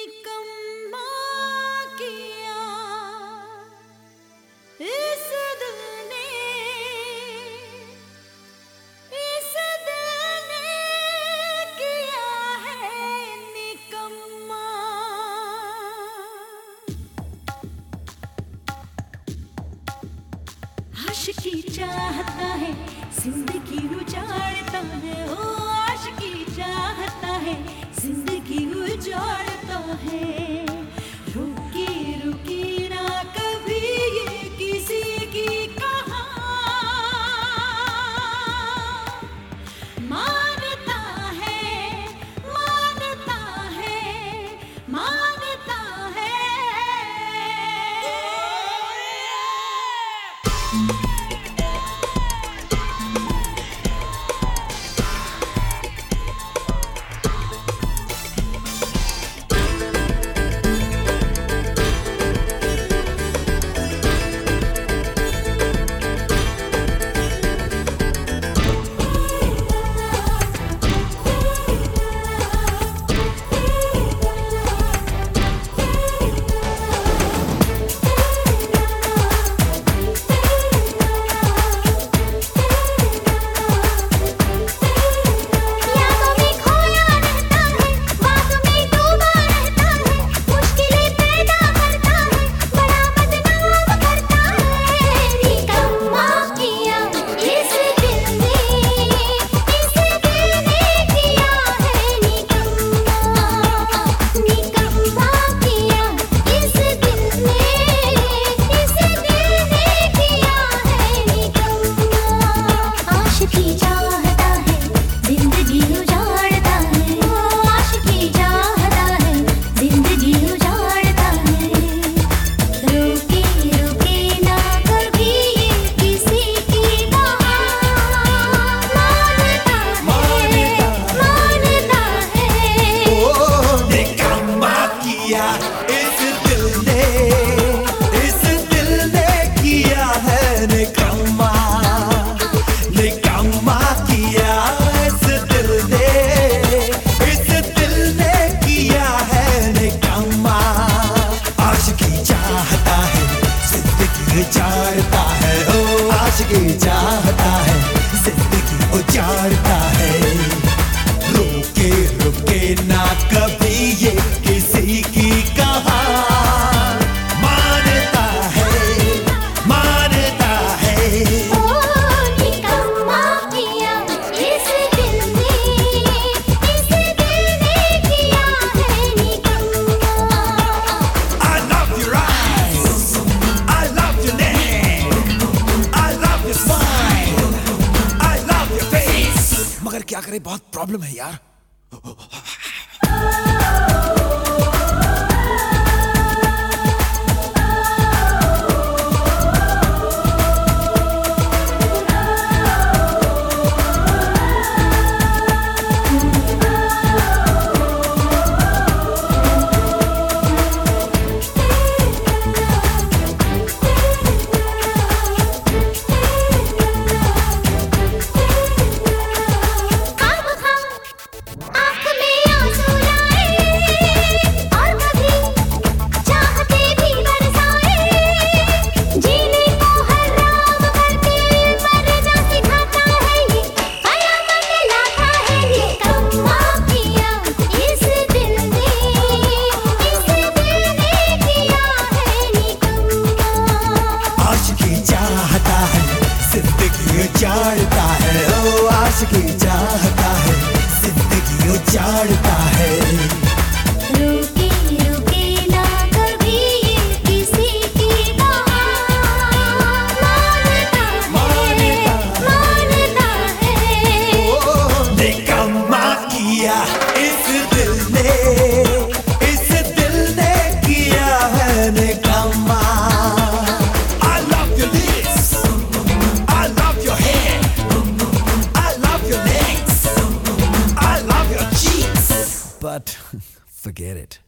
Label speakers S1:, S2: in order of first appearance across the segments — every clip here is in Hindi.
S1: निकम्मा किया इस दिल ने, इस दिल ने किया है निकम्मा। आशिकी चाहता है जिंदगी उजाड़ता है, ओ आशिकी चाहता है जिंदगी उजाड़ता है। रुकी रुकी ना कभी ये किसी की कहा, मानता है मानता है मानता है।
S2: उजाड़ता है, ओ आशिकी चाहता है जिंदगी उजाड़ता है। रुके रुके ना कभी ये किसी की कहा, मानता है मानता है।
S1: ओ निकम्मा किया इस दिल ने, इस दिल ने किया है निकम्मा।
S2: I love your eyes, I love your name, I love your smile, I love your face। मगर क्या करे, बहुत प्रॉब्लम है यार। उजाड़ता है, ओ आशिकी चाहता है जिंदगी उजाड़ता है।
S1: रुके रुके ना कभी ये किसी की कहा, मानता है।
S2: ओ निकम्मा किया इस दिल ने, इस दिल ने किया है निकम्मा। I love your lips, I love your hair, I love your legs, I love your cheeks, but forget it.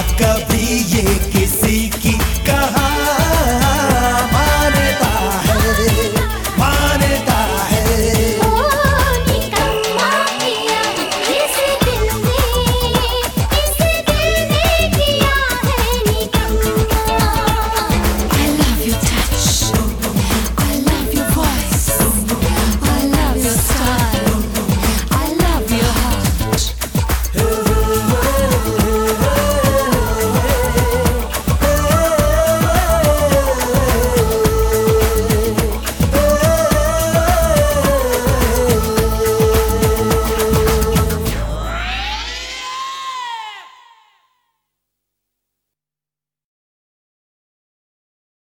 S2: कभी ये